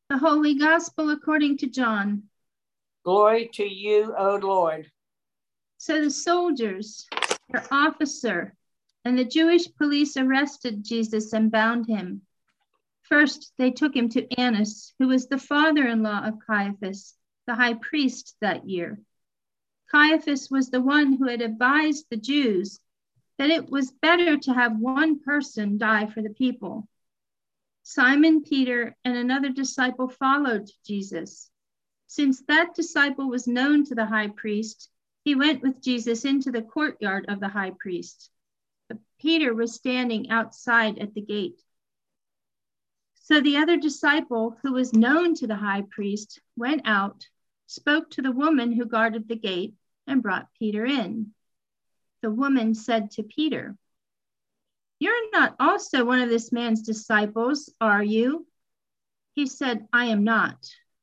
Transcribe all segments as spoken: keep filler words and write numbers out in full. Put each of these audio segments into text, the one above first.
The Holy Gospel according to John. Glory to you, O Lord. So the soldiers, their officer, and the Jewish police arrested Jesus and bound him. First, they took him to Annas, who was the father-in-law of Caiaphas, the high priest that year. Caiaphas was the one who had advised the Jews that it was better to have one person die for the people. Simon Peter and another disciple followed Jesus. Since that disciple was known to the high priest, he went with Jesus into the courtyard of the high priest. But Peter was standing outside at the gate. So the other disciple, who was known to the high priest, went out, spoke to the woman who guarded the gate, and brought Peter in. The woman said to Peter, "You're not also one of this man's disciples, are you?" He said, "I am not."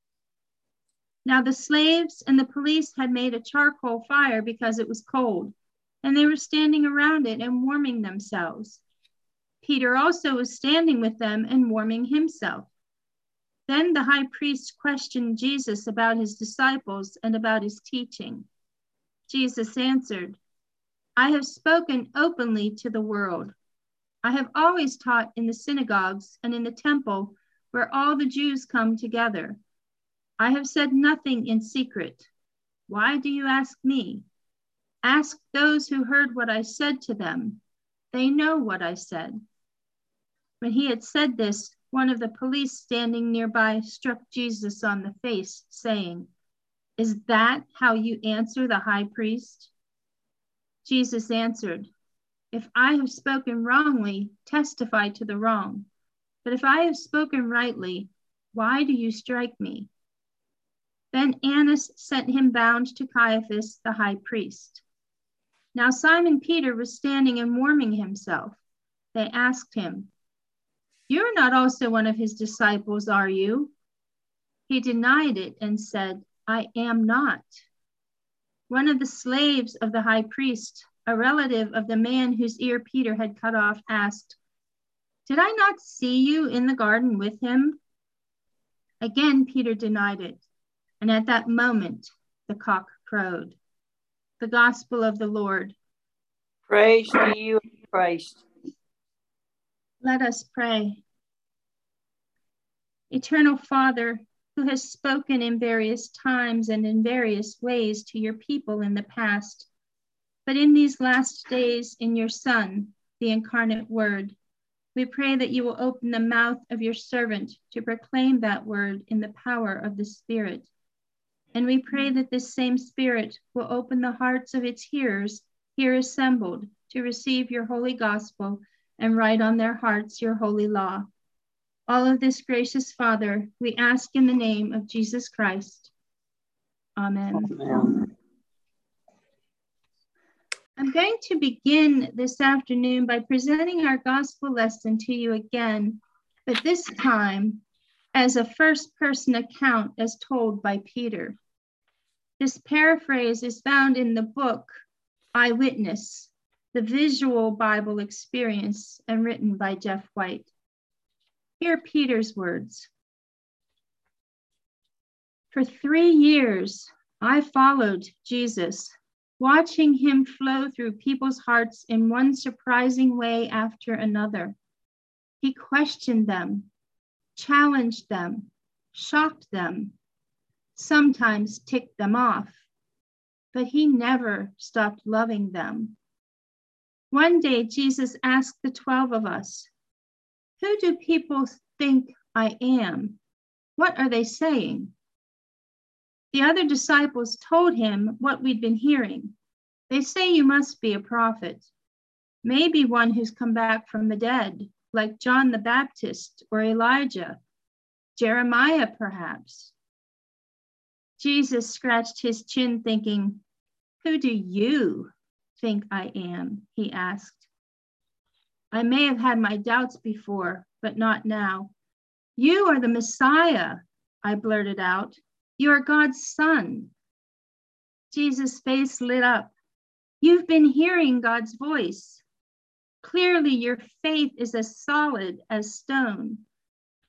Now the slaves and the police had made a charcoal fire because it was cold, and they were standing around it and warming themselves. Peter also was standing with them and warming himself. Then the high priest questioned Jesus about his disciples and about his teaching. Jesus answered, "I have spoken openly to the world. I have always taught in the synagogues and in the temple where all the Jews come together. I have said nothing in secret. Why do you ask me? Ask those who heard what I said to them. They know what I said." When he had said this, one of the police standing nearby struck Jesus on the face, saying, "Is that how you answer the high priest?" Jesus answered, "If I have spoken wrongly, testify to the wrong. But if I have spoken rightly, why do you strike me?" Then Annas sent him bound to Caiaphas, the high priest. Now Simon Peter was standing and warming himself. They asked him, "You're not also one of his disciples, are you?" He denied it and said, "I am not." One of the slaves of the high priest, a relative of the man whose ear Peter had cut off, asked, "Did I not see you in the garden with him?" Again, Peter denied it, and at that moment, the cock crowed. The gospel of the Lord. Praise to you, Christ. Let us pray. Eternal Father, who has spoken in various times and in various ways to your people in the past, but in these last days in your Son, the incarnate Word, we pray that you will open the mouth of your servant to proclaim that word in the power of the Spirit. And we pray that this same Spirit will open the hearts of its hearers here assembled to receive your holy gospel and write on their hearts your holy law. All of this, gracious Father, we ask in the name of Jesus Christ. Amen. Amen. I'm going to begin this afternoon by presenting our gospel lesson to you again, but this time as a first-person account as told by Peter. This paraphrase is found in the book Eyewitness, the Visual Bible Experience, and written by Jeff White. Hear Peter's words. For three years, I followed Jesus, watching him flow through people's hearts in one surprising way after another. He questioned them, challenged them, shocked them, sometimes ticked them off, but he never stopped loving them. One day, Jesus asked the twelve of us, "Who do people think I am? What are they saying?" The other disciples told him what we'd been hearing. "They say you must be a prophet, maybe one who's come back from the dead, like John the Baptist or Elijah, Jeremiah perhaps." Jesus scratched his chin thinking, "Who do you think I am?" he asked. "I may have had my doubts before, but not now." "You are the Messiah," I blurted out. "You are God's son." Jesus' face lit up. "You've been hearing God's voice. Clearly, your faith is as solid as stone.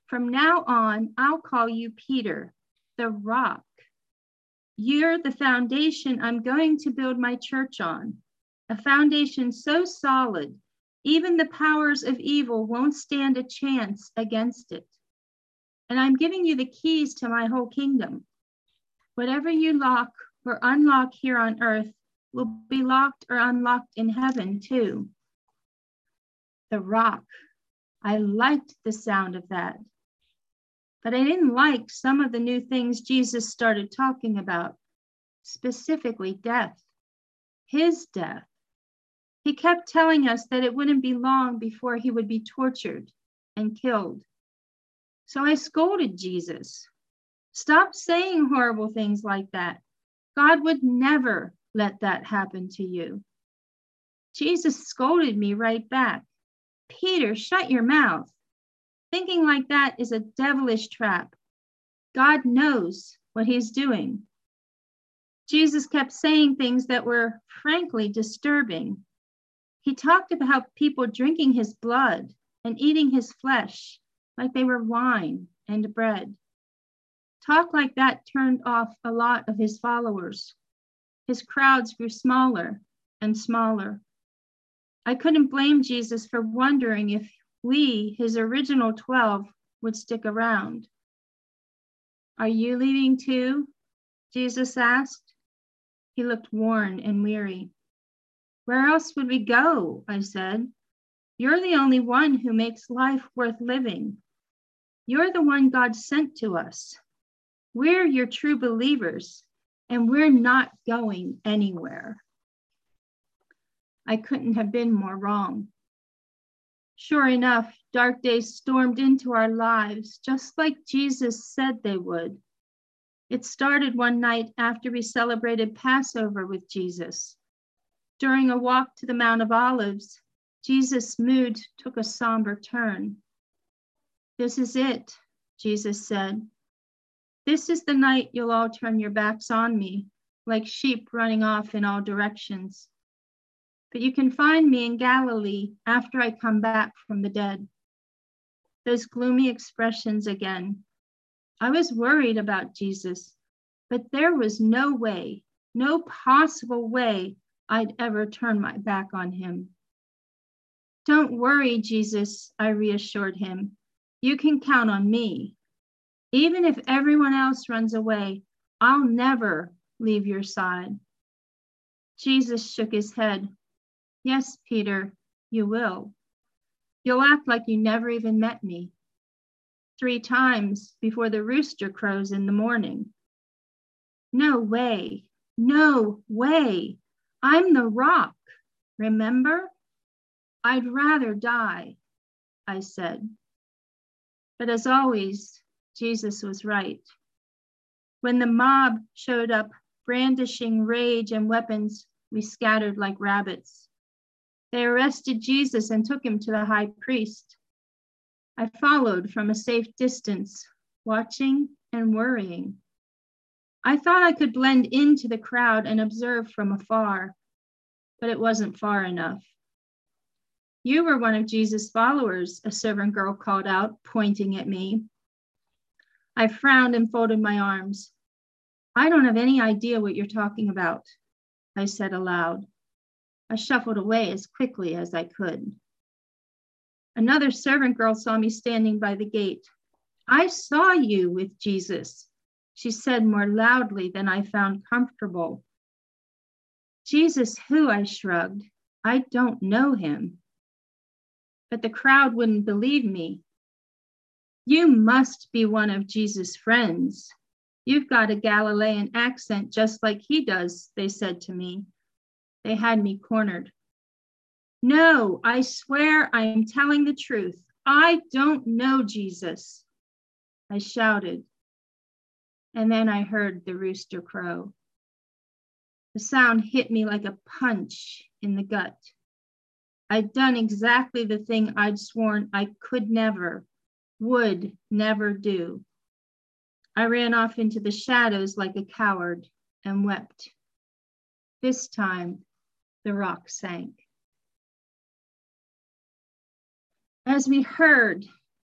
From now on, I'll call you Peter, the rock. You're the foundation I'm going to build my church on, a foundation so solid, even the powers of evil won't stand a chance against it. And I'm giving you the keys to my whole kingdom. Whatever you lock or unlock here on earth will be locked or unlocked in heaven too. The rock. I liked the sound of that. But I didn't like some of the new things Jesus started talking about, specifically death, his death. He kept telling us that it wouldn't be long before he would be tortured and killed. So I scolded Jesus. Stop saying horrible things like that. God would never let that happen to you. Jesus scolded me right back. Peter, shut your mouth. Thinking like that is a devilish trap. God knows what he's doing. Jesus kept saying things that were frankly disturbing. He talked about people drinking his blood and eating his flesh like they were wine and bread. Talk like that turned off a lot of his followers. His crowds grew smaller and smaller. I couldn't blame Jesus for wondering if we, his original twelve, would stick around. Are you leaving too? Jesus asked. He looked worn and weary. Where else would we go? I said. You're the only one who makes life worth living. You're the one God sent to us. We're your true believers, and we're not going anywhere. I couldn't have been more wrong. Sure enough, dark days stormed into our lives, just like Jesus said they would. It started one night after we celebrated Passover with Jesus. During a walk to the Mount of Olives, Jesus' mood took a somber turn. This is it, Jesus said. This is the night you'll all turn your backs on me, like sheep running off in all directions. But you can find me in Galilee after I come back from the dead. Those gloomy expressions again. I was worried about Jesus, but there was no way, no possible way I'd ever turn my back on him. Don't worry, Jesus, I reassured him. You can count on me. Even if everyone else runs away, I'll never leave your side. Jesus shook his head. Yes, Peter, you will. You'll act like you never even met me. Three times before the rooster crows in the morning. No way, no way. I'm the rock, remember? I'd rather die, I said. But as always, Jesus was right. When the mob showed up, brandishing rage and weapons, we scattered like rabbits. They arrested Jesus and took him to the high priest. I followed from a safe distance, watching and worrying. I thought I could blend into the crowd and observe from afar, but it wasn't far enough. You were one of Jesus' followers, a servant girl called out, pointing at me. I frowned and folded my arms. I don't have any idea what you're talking about, I said aloud. I shuffled away as quickly as I could. Another servant girl saw me standing by the gate. I saw you with Jesus, she said more loudly than I found comfortable. Jesus who? I shrugged. I don't know him. But the crowd wouldn't believe me. You must be one of Jesus' friends. You've got a Galilean accent just like he does, they said to me. They had me cornered. No, I swear I am telling the truth. I don't know Jesus, I shouted. And then I heard the rooster crow. The sound hit me like a punch in the gut. I'd done exactly the thing I'd sworn I could never, would never do. I ran off into the shadows like a coward and wept. This time, the rock sank. As we heard,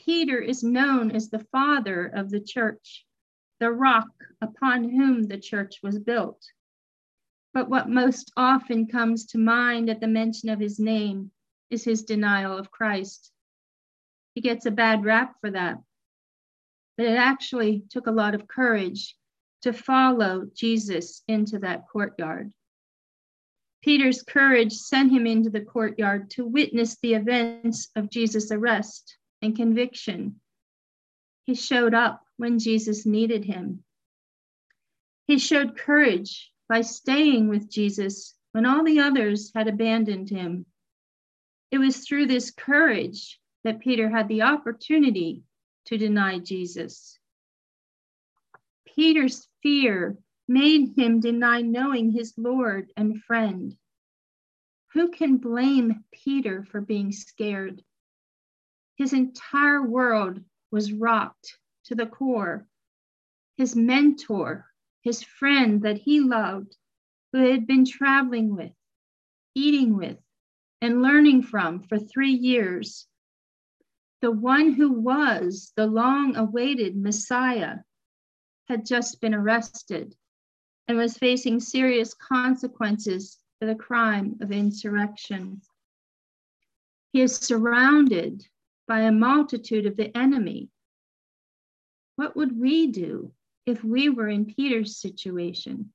Peter is known as the father of the church, the rock upon whom the church was built. But what most often comes to mind at the mention of his name is his denial of Christ. He gets a bad rap for that. But it actually took a lot of courage to follow Jesus into that courtyard. Peter's courage sent him into the courtyard to witness the events of Jesus' arrest and conviction. He showed up when Jesus needed him. He showed courage by staying with Jesus when all the others had abandoned him. It was through this courage that Peter had the opportunity to deny Jesus. Peter's fear made him deny knowing his Lord and friend. Who can blame Peter for being scared? His entire world was rocked to the core. His mentor, his friend that he loved, who had been traveling with, eating with, and learning from for three years, the one who was the long-awaited Messiah, had just been arrested and was facing serious consequences for the crime of insurrection. He is surrounded by a multitude of the enemy. What would we do if we were in Peter's situation?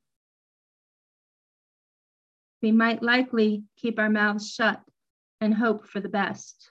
We might likely keep our mouths shut and hope for the best.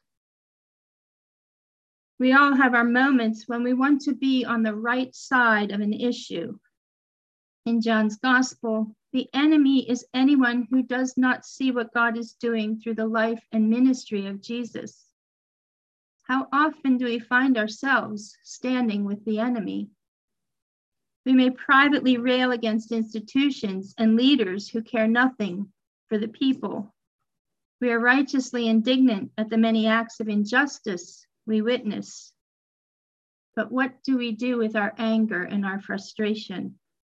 We all have our moments when we want to be on the right side of an issue. In John's gospel, the enemy is anyone who does not see what God is doing through the life and ministry of Jesus. How often do we find ourselves standing with the enemy? We may privately rail against institutions and leaders who care nothing for the people. We are righteously indignant at the many acts of injustice we witness. But what do we do with our anger and our frustration?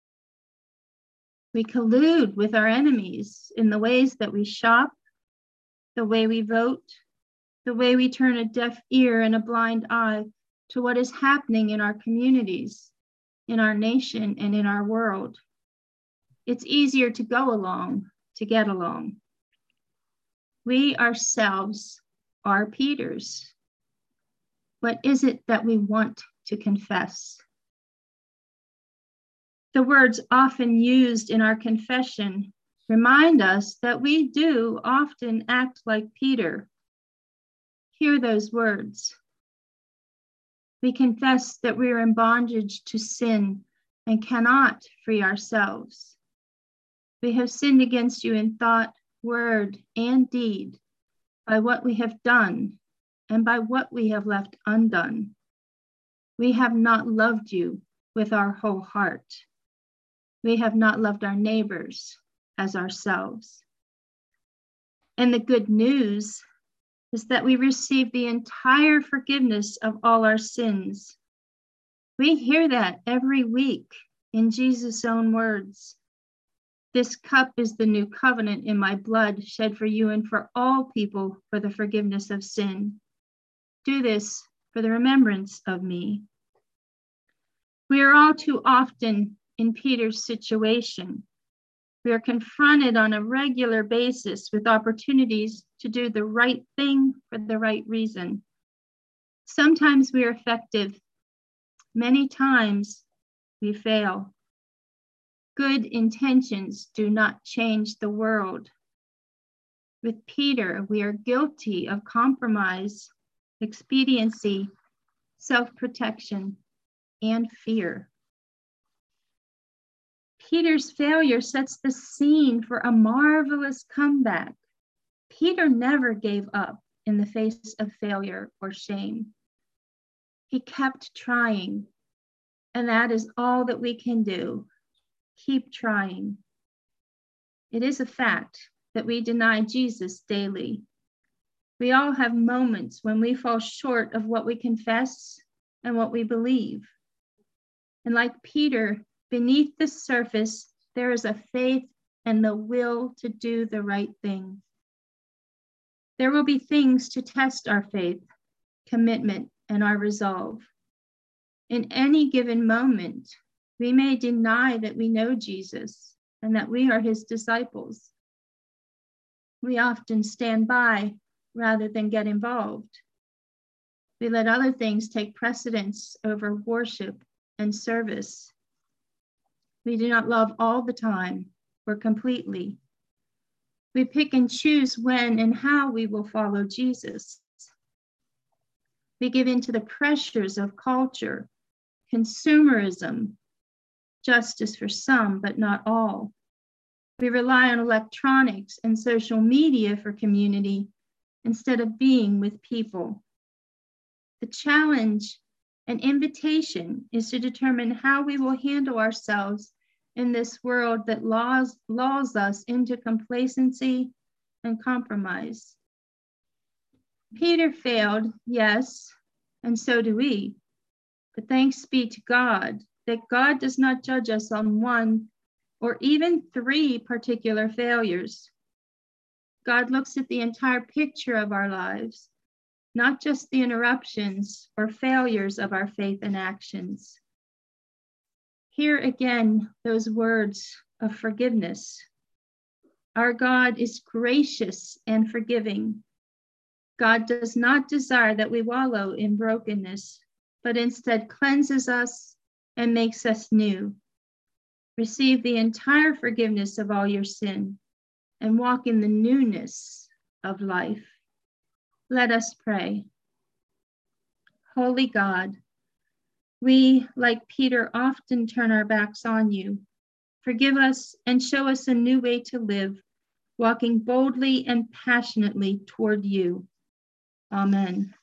We collude with our enemies in the ways that we shop, the way we vote, the way we turn a deaf ear and a blind eye to what is happening in our communities, in our nation, and in our world. It's easier to go along to get along. We ourselves are Peters. What is it that we want to confess? The words often used in our confession remind us that we do often act like Peter. Hear those words. We confess that we are in bondage to sin and cannot free ourselves. We have sinned against you in thought, word, and deed, by what we have done and by what we have left undone. We have not loved you with our whole heart. We have not loved our neighbors as ourselves. And the good news is that we receive the entire forgiveness of all our sins. We hear that every week in Jesus' own words. This cup is the new covenant in my blood, shed for you and for all people for the forgiveness of sin. Do this for the remembrance of me. We are all too often in Peter's situation. We are confronted on a regular basis with opportunities to do the right thing for the right reason. Sometimes we are effective. Many times we fail. Good intentions do not change the world. With Peter, we are guilty of compromise, expediency, self-protection, and fear. Peter's failure sets the scene for a marvelous comeback. Peter never gave up in the face of failure or shame. He kept trying, and that is all that we can do. Keep trying. It is a fact that we deny Jesus daily. We all have moments when we fall short of what we confess and what we believe. And like Peter, beneath the surface, there is a faith and the will to do the right thing. There will be things to test our faith, commitment, and our resolve. In any given moment, we may deny that we know Jesus and that we are his disciples. We often stand by rather than get involved. We let other things take precedence over worship and service. We do not love all the time or completely. We pick and choose when and how we will follow Jesus. We give in to the pressures of culture, consumerism, justice for some, but not all. We rely on electronics and social media for community instead of being with people. The challenge and invitation is to determine how we will handle ourselves in this world that laws, lulls us into complacency and compromise. Peter failed, yes, and so do we. But thanks be to God that God does not judge us on one or even three particular failures. God looks at the entire picture of our lives, not just the interruptions or failures of our faith and actions. Hear again those words of forgiveness. Our God is gracious and forgiving. God does not desire that we wallow in brokenness, but instead cleanses us and makes us new. Receive the entire forgiveness of all your sin and walk in the newness of life. Let us pray. Holy God, we, like Peter, often turn our backs on you. Forgive us and show us a new way to live, walking boldly and passionately toward you. Amen.